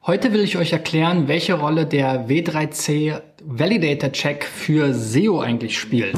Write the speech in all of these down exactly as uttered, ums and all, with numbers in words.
Heute will ich euch erklären, welche Rolle der W drei C Validator Check für S E O eigentlich spielt.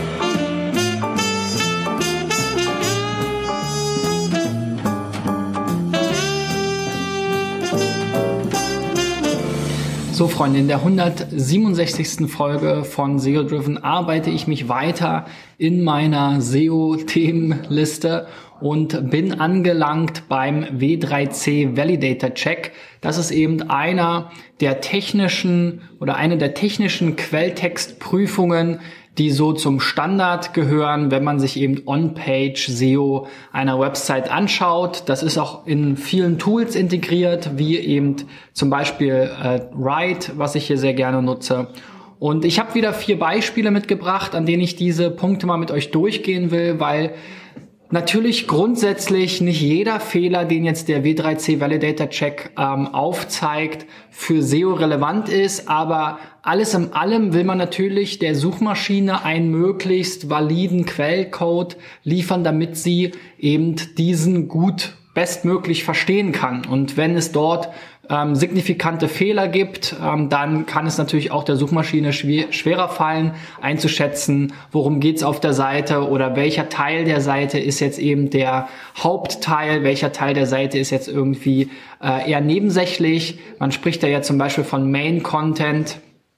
So Freunde, in der hundertsiebenundsechzigsten Folge von S E O Driven arbeite ich mich weiter in meiner S E O-Themenliste und bin angelangt beim W drei C Validator Check. Das ist eben einer der technischen oder eine der technischen Quelltextprüfungen, die so zum Standard gehören, wenn man sich eben On-Page S E O einer Website anschaut. Das ist auch in vielen Tools integriert, wie eben zum Beispiel äh, Write, was ich hier sehr gerne nutze. Und ich habe wieder vier Beispiele mitgebracht, an denen ich diese Punkte mal mit euch durchgehen will, weil natürlich grundsätzlich nicht jeder Fehler, den jetzt der W drei C Validator Check ähm, aufzeigt, für S E O relevant ist, aber alles in allem will man natürlich der Suchmaschine einen möglichst validen Quellcode liefern, damit sie eben diesen gut bestmöglich verstehen kann. Und wenn es dort ähm, signifikante Fehler gibt, ähm, dann kann es natürlich auch der Suchmaschine schwer, schwerer fallen, einzuschätzen, worum geht's auf der Seite oder welcher Teil der Seite ist jetzt eben der Hauptteil, welcher Teil der Seite ist jetzt irgendwie äh, eher nebensächlich. Man spricht da ja zum Beispiel von Main Content.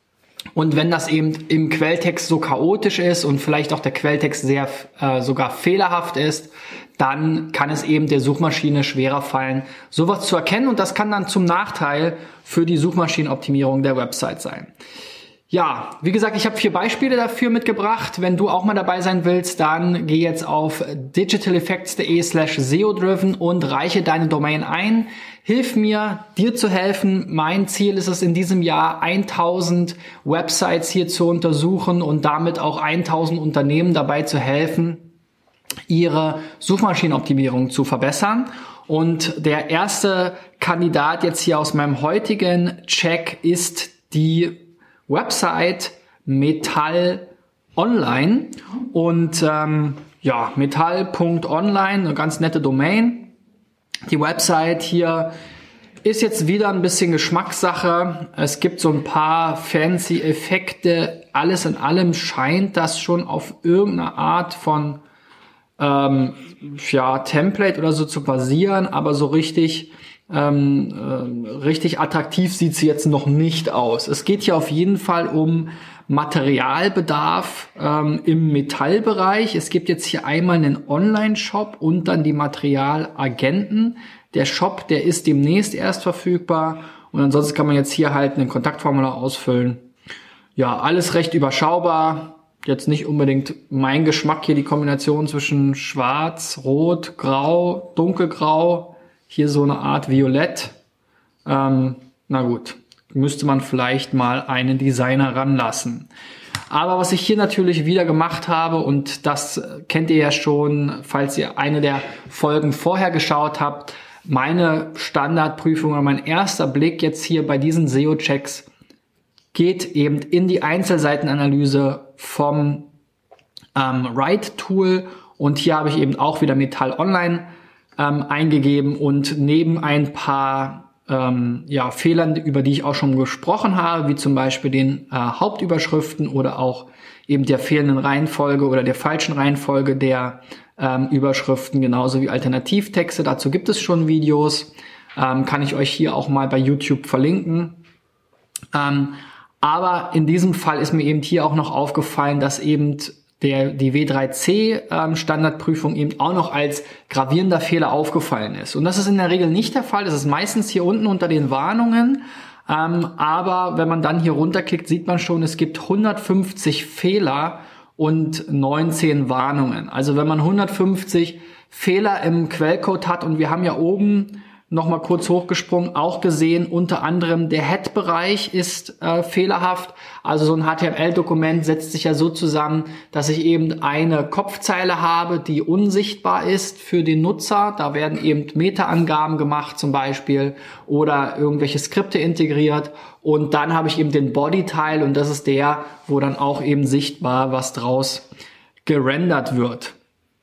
Und wenn das eben im Quelltext so chaotisch ist und vielleicht auch der Quelltext sehr äh, sogar fehlerhaft ist, dann kann es eben der Suchmaschine schwerer fallen, sowas zu erkennen. Und das kann dann zum Nachteil für die Suchmaschinenoptimierung der Website sein. Ja, wie gesagt, ich habe vier Beispiele dafür mitgebracht. Wenn du auch mal dabei sein willst, dann geh jetzt auf digitaleffects.de slash SEOdriven und reiche deine Domain ein. Hilf mir, dir zu helfen. Mein Ziel ist es in diesem Jahr, tausend Websites hier zu untersuchen und damit auch tausend Unternehmen dabei zu helfen, ihre Suchmaschinenoptimierung zu verbessern. Und der erste Kandidat jetzt hier aus meinem heutigen Check ist die Website Metall Online. Und ähm, ja, metall Punkt online, eine ganz nette Domain. Die Website hier ist jetzt wieder ein bisschen Geschmackssache. Es gibt so ein paar fancy Effekte. Alles in allem scheint das schon auf irgendeine Art von ähm, ja, Template oder so zu basieren, aber so richtig ähm, äh, richtig attraktiv sieht sie jetzt noch nicht aus. Es geht hier auf jeden Fall um Materialbedarf ähm, im Metallbereich. Es gibt jetzt hier einmal einen Online-Shop und dann die Materialagenten. Der Shop, der ist demnächst erst verfügbar und ansonsten kann man jetzt hier halt ein Kontaktformular ausfüllen. Ja, alles recht überschaubar. Jetzt nicht unbedingt mein Geschmack hier, die Kombination zwischen Schwarz, Rot, Grau, Dunkelgrau, hier so eine Art Violett. Ähm, na gut, müsste man vielleicht mal einen Designer ranlassen. Aber was ich hier natürlich wieder gemacht habe, und das kennt ihr ja schon, falls ihr eine der Folgen vorher geschaut habt, meine Standardprüfung oder mein erster Blick jetzt hier bei diesen S E O-Checks geht eben in die Einzelseitenanalyse vom ähm, Write-Tool. Und hier habe ich eben auch wieder Metall Online ähm, eingegeben und neben ein paar ähm, ja, Fehlern, über die ich auch schon gesprochen habe, wie zum Beispiel den äh, Hauptüberschriften oder auch eben der fehlenden Reihenfolge oder der falschen Reihenfolge der ähm, Überschriften, genauso wie Alternativtexte. Dazu gibt es schon Videos, ähm, kann ich euch hier auch mal bei YouTube verlinken. Ähm, Aber in diesem Fall ist mir eben hier auch noch aufgefallen, dass eben der, die W drei C ähm, Standardprüfung eben auch noch als gravierender Fehler aufgefallen ist. Und das ist in der Regel nicht der Fall. Das ist meistens hier unten unter den Warnungen. Ähm, aber wenn man dann hier runterklickt, sieht man schon, es gibt hundertfünfzig Fehler und neunzehn Warnungen. Also wenn man hundertfünfzig Fehler im Quellcode hat und wir haben ja oben nochmal kurz hochgesprungen, auch gesehen, unter anderem der Head-Bereich ist äh, fehlerhaft. Also so ein H T M L-Dokument setzt sich ja so zusammen, dass ich eben eine Kopfzeile habe, die unsichtbar ist für den Nutzer. Da werden eben Meta-Angaben gemacht zum Beispiel oder irgendwelche Skripte integriert. Und dann habe ich eben den Body-Teil und das ist der, wo dann auch eben sichtbar was draus gerendert wird.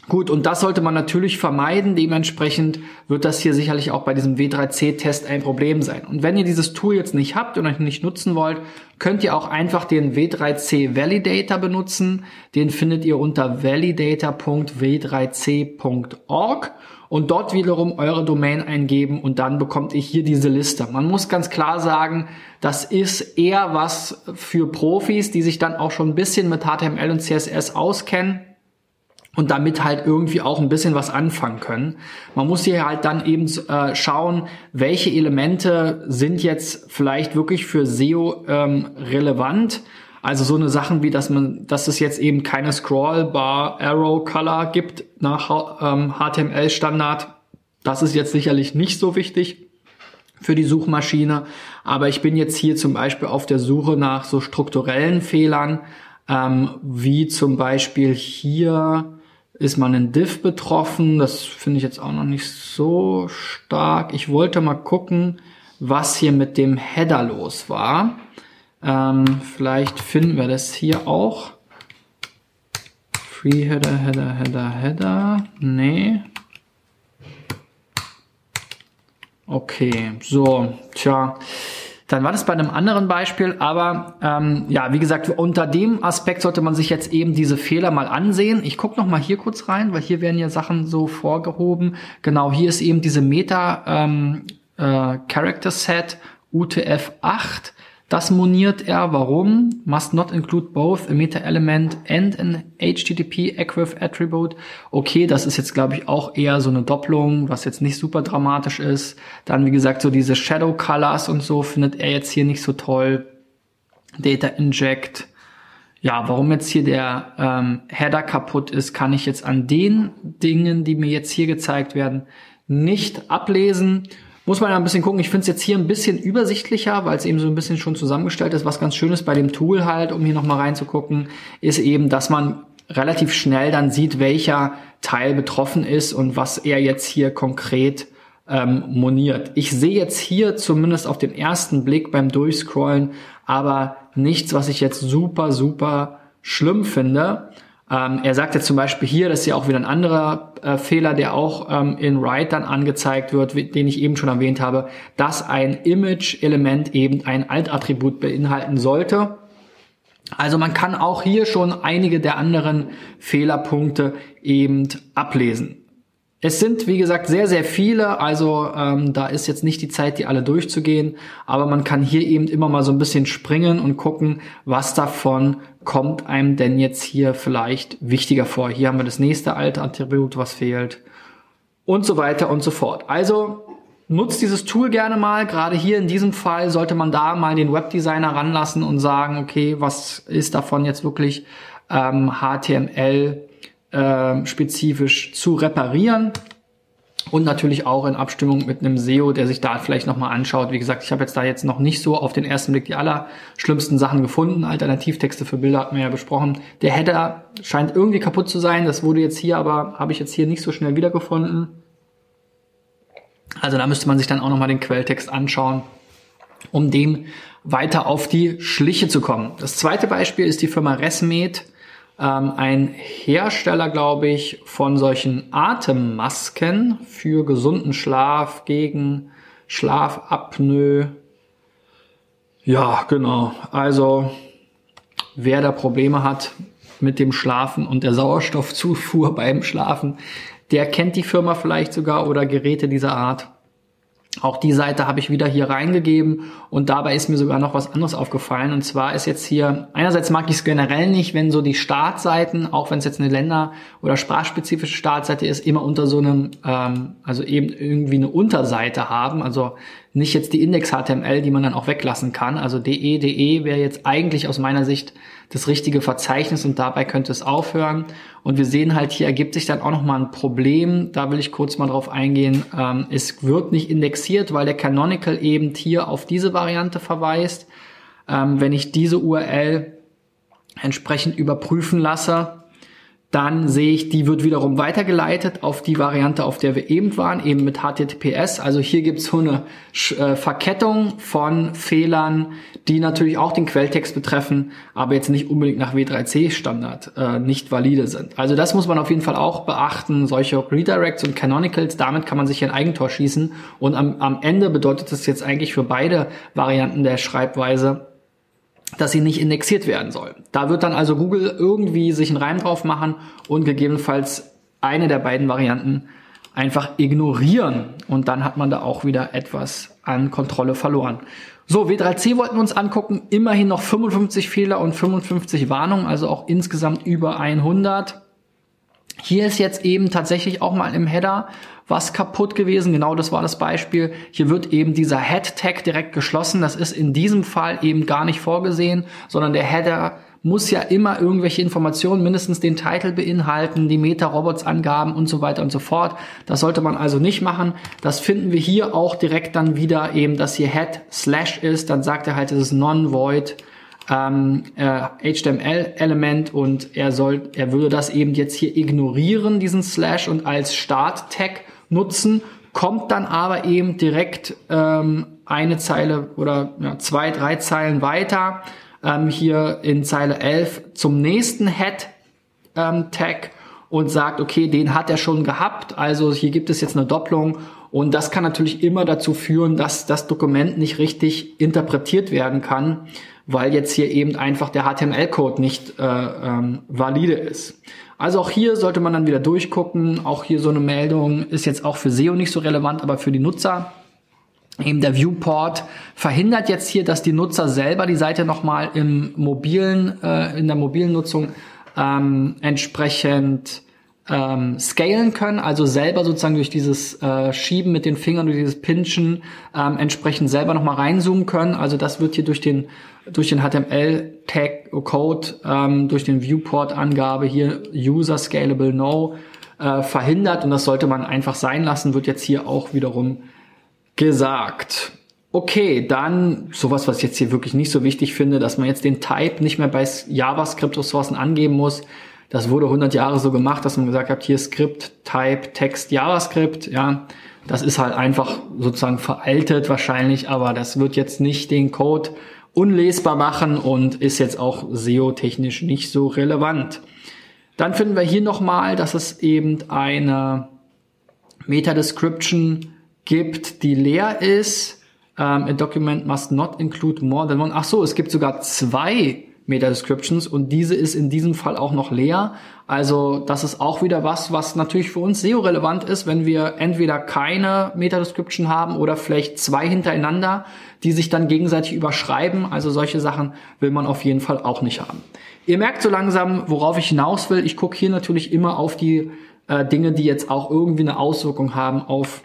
Gut, und das sollte man natürlich vermeiden. Dementsprechend wird das hier sicherlich auch bei diesem W drei C-Test ein Problem sein. Und wenn ihr dieses Tool jetzt nicht habt und euch nicht nutzen wollt, könnt ihr auch einfach den W drei C Validator benutzen. Den findet ihr unter validator punkt w drei c punkt org und dort wiederum eure Domain eingeben und dann bekommt ihr hier diese Liste. Man muss ganz klar sagen, das ist eher was für Profis, die sich dann auch schon ein bisschen mit H T M L und C S S auskennen und damit halt irgendwie auch ein bisschen was anfangen können. Man muss hier halt dann eben äh, schauen, welche Elemente sind jetzt vielleicht wirklich für S E O ähm, relevant. Also so eine Sachen wie, dass man, dass es jetzt eben keine Scrollbar Arrow Color gibt nach ähm, H T M L-Standard. Das ist jetzt sicherlich nicht so wichtig für die Suchmaschine. Aber ich bin jetzt hier zum Beispiel auf der Suche nach so strukturellen Fehlern, ähm, wie zum Beispiel hier ist man ein Div betroffen. Das finde ich jetzt auch noch nicht so stark. Ich wollte mal gucken, was hier mit dem Header los war. Ähm, vielleicht finden wir das hier auch. Free Header, Header, Header, Header. Nee. Okay, so, tja. Dann war das bei einem anderen Beispiel, aber ähm, ja, wie gesagt, unter dem Aspekt sollte man sich jetzt eben diese Fehler mal ansehen. Ich gucke noch mal hier kurz rein, weil hier werden ja Sachen so vorgehoben. Genau, hier ist eben diese Meta ähm, äh, Character Set U T F acht. Das moniert er. Warum? Must not include both a Meta Element and an H T T P Equiv Attribute. Okay, das ist jetzt, glaube ich, auch eher so eine Doppelung, was jetzt nicht super dramatisch ist. Dann, wie gesagt, so diese Shadow Colors und so findet er jetzt hier nicht so toll. Data Inject. Ja, warum jetzt hier der ähm, Header kaputt ist, kann ich jetzt an den Dingen, die mir jetzt hier gezeigt werden, nicht ablesen. Muss man ja ein bisschen gucken. Ich finde es jetzt hier ein bisschen übersichtlicher, weil es eben so ein bisschen schon zusammengestellt ist. Was ganz schön ist bei dem Tool halt, um hier nochmal reinzugucken, ist eben, dass man relativ schnell dann sieht, welcher Teil betroffen ist und was er jetzt hier konkret ähm, moniert. Ich sehe jetzt hier zumindest auf den ersten Blick beim Durchscrollen aber nichts, was ich jetzt super, super schlimm finde. Ähm, er sagt jetzt zum Beispiel hier, das ist ja auch wieder ein anderer äh, Fehler, der auch ähm, in Write dann angezeigt wird, den ich eben schon erwähnt habe, dass ein Image-Element eben ein Alt-Attribut beinhalten sollte. Also man kann auch hier schon einige der anderen Fehlerpunkte eben ablesen. Es sind, wie gesagt, sehr, sehr viele, also ähm, da ist jetzt nicht die Zeit, die alle durchzugehen, aber man kann hier eben immer mal so ein bisschen springen und gucken, was davon kommt einem denn jetzt hier vielleicht wichtiger vor. Hier haben wir das nächste alte Attribut, was fehlt und so weiter und so fort. Also nutzt dieses Tool gerne mal, gerade hier in diesem Fall sollte man da mal den Webdesigner ranlassen und sagen, okay, was ist davon jetzt wirklich ähm, H T M L spezifisch zu reparieren und natürlich auch in Abstimmung mit einem S E O, der sich da vielleicht nochmal anschaut. Wie gesagt, ich habe jetzt da jetzt noch nicht so auf den ersten Blick die allerschlimmsten Sachen gefunden. Alternativtexte für Bilder hatten wir ja besprochen. Der Header scheint irgendwie kaputt zu sein. Das wurde jetzt hier aber, habe ich jetzt hier nicht so schnell wiedergefunden. Also da müsste man sich dann auch nochmal den Quelltext anschauen, um dem weiter auf die Schliche zu kommen. Das zweite Beispiel ist die Firma Resmed. Ähm, ein Hersteller, glaube ich, von solchen Atemmasken für gesunden Schlaf, gegen Schlafapnoe. Ja, genau. Also wer da Probleme hat mit dem Schlafen und der Sauerstoffzufuhr beim Schlafen, der kennt die Firma vielleicht sogar oder Geräte dieser Art. Auch die Seite habe ich wieder hier reingegeben und dabei ist mir sogar noch was anderes aufgefallen. Und zwar ist jetzt hier, einerseits mag ich es generell nicht, wenn so die Startseiten, auch wenn es jetzt eine Länder- oder sprachspezifische Startseite ist, immer unter so einem, ähm, also eben irgendwie eine Unterseite haben. Also nicht jetzt die Index-H T M L, die man dann auch weglassen kann. Also de, de wäre jetzt eigentlich aus meiner Sicht das richtige Verzeichnis und dabei könnte es aufhören. Und wir sehen halt, hier ergibt sich dann auch nochmal ein Problem. Da will ich kurz mal drauf eingehen. Ähm, es wird nicht indexiert, weil der Canonical eben hier auf diese Variante verweist. Ähm, wenn ich diese U R L entsprechend überprüfen lasse, Dann sehe ich, die wird wiederum weitergeleitet auf die Variante, auf der wir eben waren, eben mit H T T P S. Also hier gibt es so eine äh, Verkettung von Fehlern, die natürlich auch den Quelltext betreffen, aber jetzt nicht unbedingt nach W drei C Standard äh, nicht valide sind. Also das muss man auf jeden Fall auch beachten, solche Redirects und Canonicals, damit kann man sich ein Eigentor schießen. Und am, am Ende bedeutet das jetzt eigentlich für beide Varianten der Schreibweise, dass sie nicht indexiert werden soll. Da wird dann also Google irgendwie sich einen Reim drauf machen und gegebenenfalls eine der beiden Varianten einfach ignorieren. Und dann hat man da auch wieder etwas an Kontrolle verloren. So, W drei C wollten wir uns angucken. Immerhin noch fünfundfünfzig Fehler und fünfundfünfzig Warnungen, also auch insgesamt über hundert. Hier ist jetzt eben tatsächlich auch mal im Header was kaputt gewesen. Genau das war das Beispiel. Hier wird eben dieser Head-Tag direkt geschlossen. Das ist in diesem Fall eben gar nicht vorgesehen, sondern der Header muss ja immer irgendwelche Informationen, mindestens den Titel beinhalten, die Meta-Robots-Angaben und so weiter und so fort. Das sollte man also nicht machen. Das finden wir hier auch direkt dann wieder eben, dass hier Head Slash ist. Dann sagt er halt, es ist Non-Void ähm, äh, H T M L-Element und er soll, er würde das eben jetzt hier ignorieren, diesen Slash, und als Start-Tag nutzen, kommt dann aber eben direkt ähm, eine Zeile oder ja, zwei, drei Zeilen weiter, ähm, hier in Zeile elf zum nächsten Head-Tag ähm, und sagt, okay, den hat er schon gehabt, also hier gibt es jetzt eine Doppelung, und das kann natürlich immer dazu führen, dass das Dokument nicht richtig interpretiert werden kann, weil jetzt hier eben einfach der H T M L-Code nicht äh, ähm, valide ist. Also auch hier sollte man dann wieder durchgucken. Auch hier so eine Meldung ist jetzt auch für S E O nicht so relevant, aber für die Nutzer. Eben der Viewport verhindert jetzt hier, dass die Nutzer selber die Seite nochmal im mobilen, äh, in der mobilen Nutzung ähm, entsprechend ähm, scalen können, also selber sozusagen durch dieses äh, Schieben mit den Fingern, durch dieses Pinchen ähm, entsprechend selber nochmal reinzoomen können. Also das wird hier durch den durch den H T M L-Tag-Code, ähm, durch den Viewport-Angabe hier User Scalable No äh, verhindert, und das sollte man einfach sein lassen, wird jetzt hier auch wiederum gesagt. Okay, dann sowas, was ich jetzt hier wirklich nicht so wichtig finde, dass man jetzt den Type nicht mehr bei JavaScript-Ressourcen angeben muss. Das wurde hundert Jahre so gemacht, dass man gesagt hat, hier Skript, Type, Text, JavaScript, ja. Das ist halt einfach sozusagen veraltet wahrscheinlich, aber das wird jetzt nicht den Code unlesbar machen und ist jetzt auch S E O-technisch nicht so relevant. Dann finden wir hier nochmal, dass es eben eine Meta-Description gibt, die leer ist. Um, a document must not include more than one. Ach so, es gibt sogar zwei Meta-Descriptions und diese ist in diesem Fall auch noch leer. Also das ist auch wieder was, was natürlich für uns S E O relevant ist, wenn wir entweder keine Meta-Description haben oder vielleicht zwei hintereinander, die sich dann gegenseitig überschreiben. Also solche Sachen will man auf jeden Fall auch nicht haben. Ihr merkt so langsam, worauf ich hinaus will. Ich gucke hier natürlich immer auf die äh, Dinge, die jetzt auch irgendwie eine Auswirkung haben auf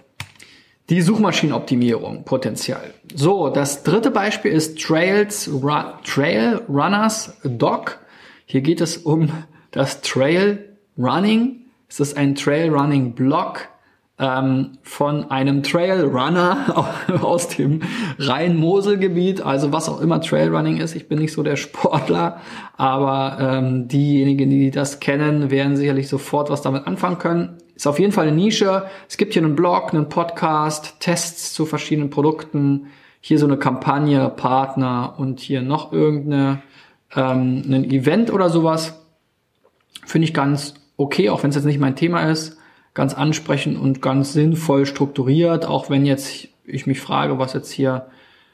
die Suchmaschinenoptimierung potenziell. So, das dritte Beispiel ist Trails, Ru- Trail Runners Doc. Hier geht es um das Trail Running. Es ist ein Trail Running Blog ähm, von einem Trail Runner aus dem Rhein-Mosel-Gebiet. Also was auch immer Trail Running ist. Ich bin nicht so der Sportler, aber ähm, diejenigen, die das kennen, werden sicherlich sofort was damit anfangen können. Ist auf jeden Fall eine Nische. Es gibt hier einen Blog, einen Podcast, Tests zu verschiedenen Produkten. Hier so eine Kampagne, Partner und hier noch irgendeine ähm, ein Event oder sowas. Finde ich ganz okay, auch wenn es jetzt nicht mein Thema ist. Ganz ansprechend und ganz sinnvoll strukturiert. Auch wenn jetzt ich mich frage, was jetzt hier,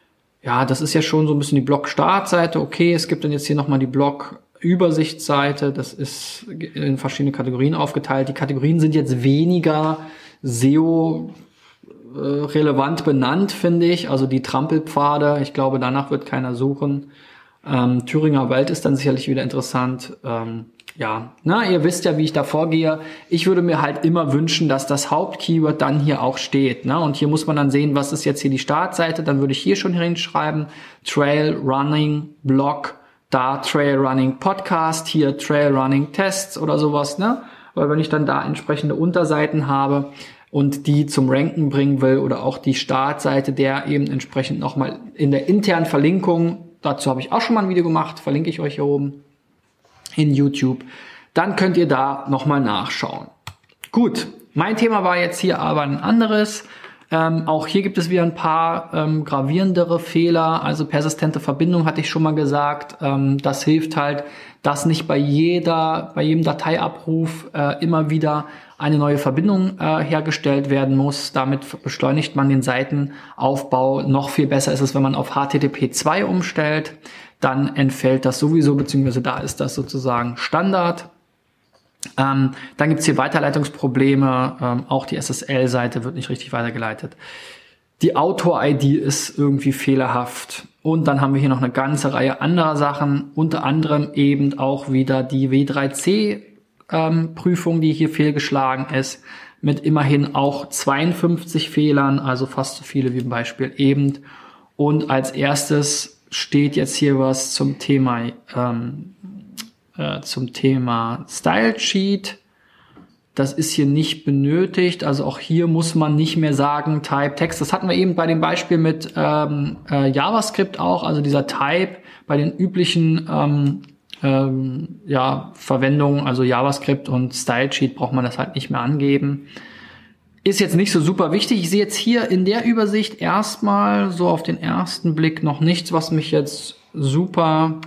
ja, das ist ja schon so ein bisschen die Blog-Startseite. Okay, es gibt dann jetzt hier nochmal die Blog Übersichtsseite, das ist in verschiedene Kategorien aufgeteilt. Die Kategorien sind jetzt weniger S E O äh, relevant benannt, finde ich. Also die Trampelpfade, ich glaube, danach wird keiner suchen. Ähm, Thüringer Wald ist dann sicherlich wieder interessant. Ähm, ja, na, ihr wisst ja, wie ich da vorgehe. Ich würde mir halt immer wünschen, dass das Hauptkeyword dann hier auch steht. Ne? Und hier muss man dann sehen, was ist jetzt hier die Startseite. Dann würde ich hier schon hinschreiben, Trail Running Blog, da Trail Running Podcast, hier Trail Running Tests oder sowas, ne? Weil wenn ich dann da entsprechende Unterseiten habe und die zum Ranken bringen will oder auch die Startseite, der eben entsprechend nochmal in der internen Verlinkung, dazu habe ich auch schon mal ein Video gemacht, verlinke ich euch hier oben in YouTube, dann könnt ihr da nochmal nachschauen. Gut, mein Thema war jetzt hier aber ein anderes. Ähm, auch hier gibt es wieder ein paar ähm, gravierendere Fehler, also persistente Verbindung hatte ich schon mal gesagt. Ähm, das hilft halt, dass nicht bei jeder, bei jedem Dateiabruf äh, immer wieder eine neue Verbindung äh, hergestellt werden muss. Damit beschleunigt man den Seitenaufbau. Noch viel besser ist es, wenn man auf H T T P zwei umstellt. Dann entfällt das sowieso, beziehungsweise da ist das sozusagen Standard. Ähm, dann gibt's hier Weiterleitungsprobleme, ähm, auch die S S L-Seite wird nicht richtig weitergeleitet. Die Autor-I D ist irgendwie fehlerhaft. Und dann haben wir hier noch eine ganze Reihe anderer Sachen, unter anderem eben auch wieder die W drei C-Prüfung, ähm, die hier fehlgeschlagen ist, mit immerhin auch zweiundfünfzig Fehlern, also fast so viele wie im Beispiel eben. Und als erstes steht jetzt hier was zum Thema ähm, zum Thema Style Sheet. Das ist hier nicht benötigt. Also auch hier muss man nicht mehr sagen Type Text. Das hatten wir eben bei dem Beispiel mit ähm, äh, JavaScript auch. Also dieser Type bei den üblichen ähm, ähm, ja, Verwendungen, also JavaScript und Style Sheet, braucht man das halt nicht mehr angeben. Ist jetzt nicht so super wichtig. Ich sehe jetzt hier in der Übersicht erstmal so auf den ersten Blick noch nichts, was mich jetzt super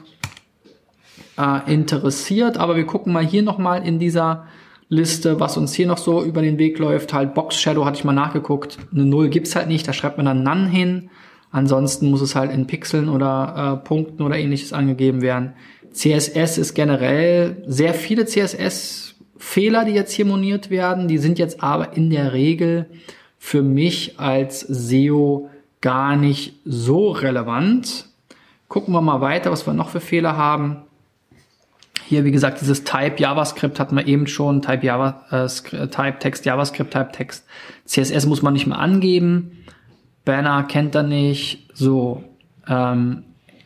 interessiert, aber wir gucken mal hier nochmal in dieser Liste, was uns hier noch so über den Weg läuft. Halt Box Shadow hatte ich mal nachgeguckt, eine Null gibt's halt nicht, da schreibt man dann None hin. Ansonsten muss es halt in Pixeln oder äh, Punkten oder ähnliches angegeben werden. C S S ist generell sehr viele C S S-Fehler, die jetzt hier moniert werden. Die sind jetzt aber in der Regel für mich als S E O gar nicht so relevant. Gucken wir mal weiter, was wir noch für Fehler haben. Hier, wie gesagt, dieses Type JavaScript hatten wir eben schon. Type Java, äh, Type Text JavaScript, Type Text. C S S muss man nicht mehr angeben. Banner kennt er nicht. So, ähm,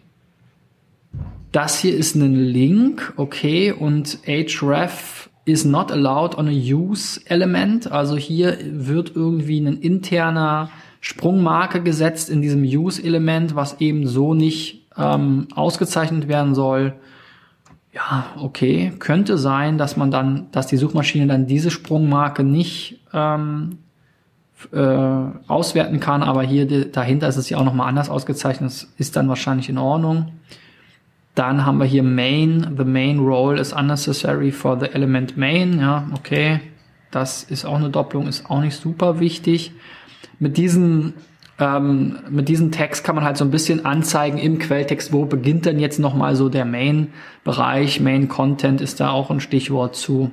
das hier ist ein Link, okay, und href is not allowed on a use element. Also hier wird irgendwie ein interner Sprungmarke gesetzt in diesem use Element, was eben so nicht ähm, ausgezeichnet werden soll. Ja, okay, könnte sein, dass man dann, dass die Suchmaschine dann diese Sprungmarke nicht ähm, äh, auswerten kann, aber hier die, dahinter ist es ja auch nochmal anders ausgezeichnet, das ist dann wahrscheinlich in Ordnung. Dann haben wir hier Main, the main role is unnecessary for the element main, ja, okay, das ist auch eine Doppelung, ist auch nicht super wichtig. Mit diesen Ähm, mit diesem Text kann man halt so ein bisschen anzeigen im Quelltext, wo beginnt denn jetzt nochmal so der Main-Bereich. Main-Content ist da auch ein Stichwort zu.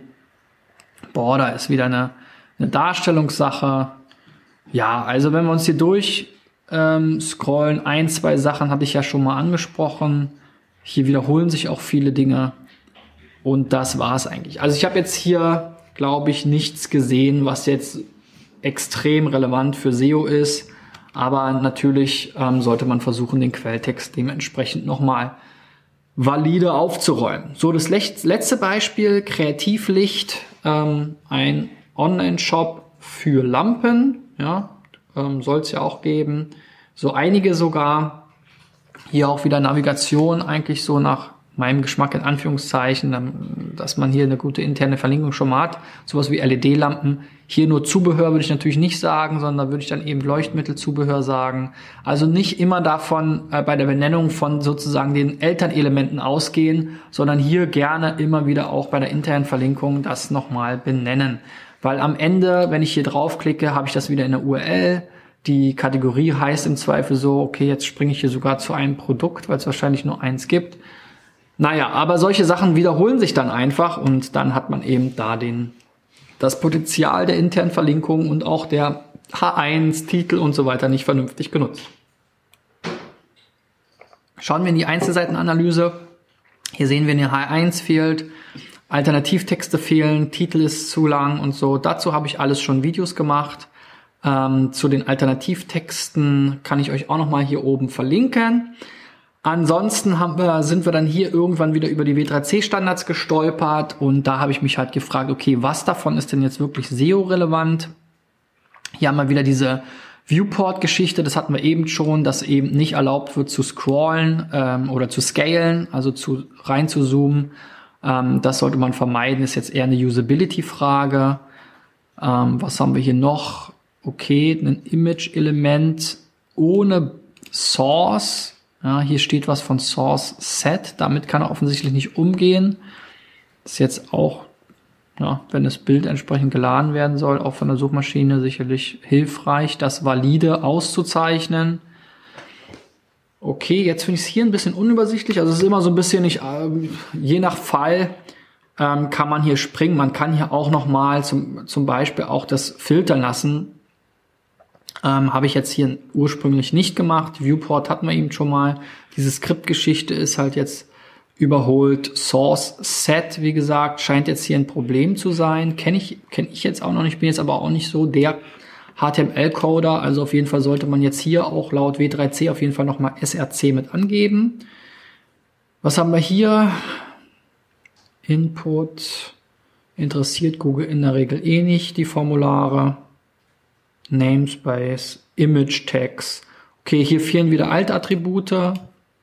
Border ist wieder eine, eine Darstellungssache. Ja, also wenn wir uns hier durch ähm, scrollen, ein, zwei Sachen hatte ich ja schon mal angesprochen. Hier wiederholen sich auch viele Dinge. Und das war's eigentlich. Also ich habe jetzt hier, glaube ich, nichts gesehen, was jetzt extrem relevant für S E O ist. Aber natürlich ähm, sollte man versuchen, den Quelltext dementsprechend nochmal valide aufzuräumen. So, das letzte Beispiel, Kreativlicht, ähm, ein Online-Shop für Lampen, ja, ähm, soll es ja auch geben. So einige sogar. Hier auch wieder Navigation, eigentlich so nach meinem Geschmack in Anführungszeichen, dass man hier eine gute interne Verlinkung schon mal hat. Sowas wie L E D-Lampen. Hier nur Zubehör würde ich natürlich nicht sagen, sondern würde ich dann eben Leuchtmittelzubehör sagen. Also nicht immer davon äh, bei der Benennung von sozusagen den Elternelementen ausgehen, sondern hier gerne immer wieder auch bei der internen Verlinkung das nochmal benennen. Weil am Ende, wenn ich hier draufklicke, habe ich das wieder in der U R L. Die Kategorie heißt im Zweifel so, okay, jetzt springe ich hier sogar zu einem Produkt, weil es wahrscheinlich nur eins gibt. Naja, aber solche Sachen wiederholen sich dann einfach und dann hat man eben da den das Potenzial der internen Verlinkung und auch der H eins, Titel und so weiter nicht vernünftig genutzt. Schauen wir in die Einzelseitenanalyse. Hier sehen wir, eine H eins fehlt, Alternativtexte fehlen, Titel ist zu lang und so. Dazu habe ich alles schon Videos gemacht. Ähm, zu den Alternativtexten kann ich euch auch nochmal hier oben verlinken. Ansonsten haben wir, sind wir dann hier irgendwann wieder über die W drei C-Standards gestolpert und da habe ich mich halt gefragt, okay, was davon ist denn jetzt wirklich S E O-relevant? Hier haben wir wieder diese Viewport-Geschichte, das hatten wir eben schon, dass eben nicht erlaubt wird zu scrollen ähm, oder zu scalen, also zu rein zu zoomen Ähm, das sollte man vermeiden, ist jetzt eher eine Usability-Frage. Ähm, was haben wir hier noch? Okay, ein Image-Element ohne Source. Ja, hier steht was von Source Set. Damit kann er offensichtlich nicht umgehen. Das ist jetzt auch, ja, wenn das Bild entsprechend geladen werden soll, auch von der Suchmaschine sicherlich hilfreich, das valide auszuzeichnen. Okay, jetzt finde ich es hier ein bisschen unübersichtlich. Also es ist immer so ein bisschen nicht, äh, je nach Fall ähm, kann man hier springen. Man kann hier auch nochmal zum, zum Beispiel auch das filtern lassen. Ähm, habe ich jetzt hier ursprünglich nicht gemacht. Viewport hatten wir eben schon mal. Diese Skriptgeschichte ist halt jetzt überholt. Source Set, wie gesagt, scheint jetzt hier ein Problem zu sein. Kenne ich, kenne ich jetzt auch noch nicht. Bin jetzt aber auch nicht so der H T M L-Coder. Also auf jeden Fall sollte man jetzt hier auch laut W drei C auf jeden Fall nochmal S R C mit angeben. Was haben wir hier? Input. Interessiert Google in der Regel eh nicht, die Formulare. Namespace, Image Tags. Okay, hier fehlen wieder Alt-Attribute.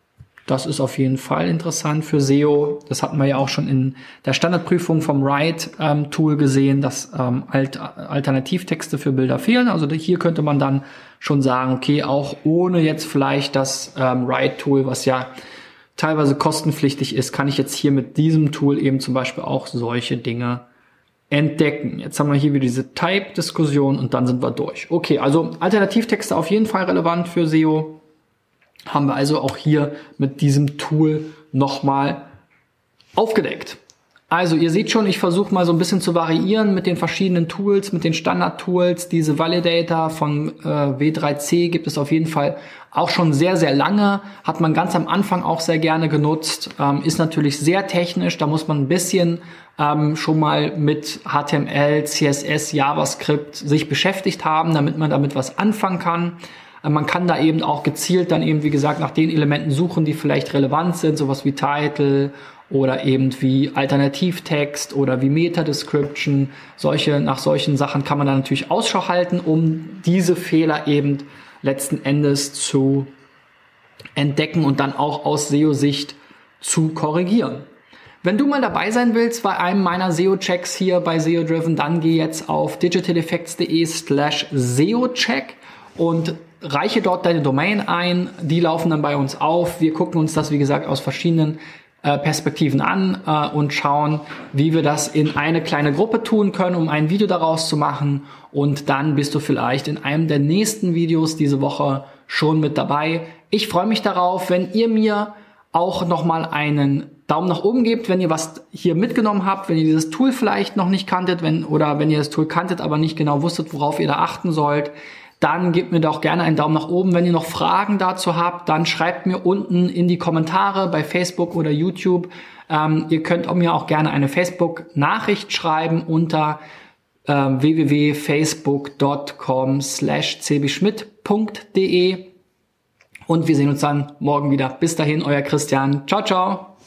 Das ist auf jeden Fall interessant für S E O. Das hatten wir ja auch schon in der Standardprüfung vom Write-Tool ähm, gesehen, dass ähm, Alt Alternativtexte für Bilder fehlen. Also hier könnte man dann schon sagen, okay, auch ohne jetzt vielleicht das ähm, Write-Tool, was ja teilweise kostenpflichtig ist, kann ich jetzt hier mit diesem Tool eben zum Beispiel auch solche Dinge entdecken. Jetzt haben wir hier wieder diese Type-Diskussion und dann sind wir durch. Okay, also Alternativtexte auf jeden Fall relevant für S E O. Haben wir also auch hier mit diesem Tool nochmal aufgedeckt. Also ihr seht schon, ich versuche mal so ein bisschen zu variieren mit den verschiedenen Tools, mit den Standard-Tools. Diese Validator von äh, W drei C gibt es auf jeden Fall auch schon sehr, sehr lange. Hat man ganz am Anfang auch sehr gerne genutzt. Ähm, ist natürlich sehr technisch, da muss man ein bisschen ähm, schon mal mit H T M L, C S S, JavaScript sich beschäftigt haben, damit man damit was anfangen kann. Man kann da eben auch gezielt dann eben, wie gesagt, nach den Elementen suchen, die vielleicht relevant sind, sowas wie Title oder eben wie Alternativtext oder wie Meta-Description. Solche, nach solchen Sachen kann man dann natürlich Ausschau halten, um diese Fehler eben letzten Endes zu entdecken und dann auch aus S E O-Sicht zu korrigieren. Wenn du mal dabei sein willst bei einem meiner S E O-Checks hier bei S E O Driven, dann geh jetzt auf digitaleffects.de slash SEO-Check und reiche dort deine Domain ein, die laufen dann bei uns auf. Wir gucken uns das, wie gesagt, aus verschiedenen äh, Perspektiven an äh, und schauen, wie wir das in eine kleine Gruppe tun können, um ein Video daraus zu machen. Und dann bist du vielleicht in einem der nächsten Videos diese Woche schon mit dabei. Ich freue mich darauf, wenn ihr mir auch nochmal einen Daumen nach oben gebt, wenn ihr was hier mitgenommen habt, wenn ihr dieses Tool vielleicht noch nicht kanntet, wenn oder wenn ihr das Tool kanntet, aber nicht genau wusstet, worauf ihr da achten sollt. Dann gebt mir doch gerne einen Daumen nach oben. Wenn ihr noch Fragen dazu habt, dann schreibt mir unten in die Kommentare bei Facebook oder YouTube. Ähm, ihr könnt mir auch gerne eine Facebook-Nachricht schreiben unter äh, w w w punkt facebook punkt com slash c b schmidt punkt d e und wir sehen uns dann morgen wieder. Bis dahin, euer Christian. Ciao, ciao.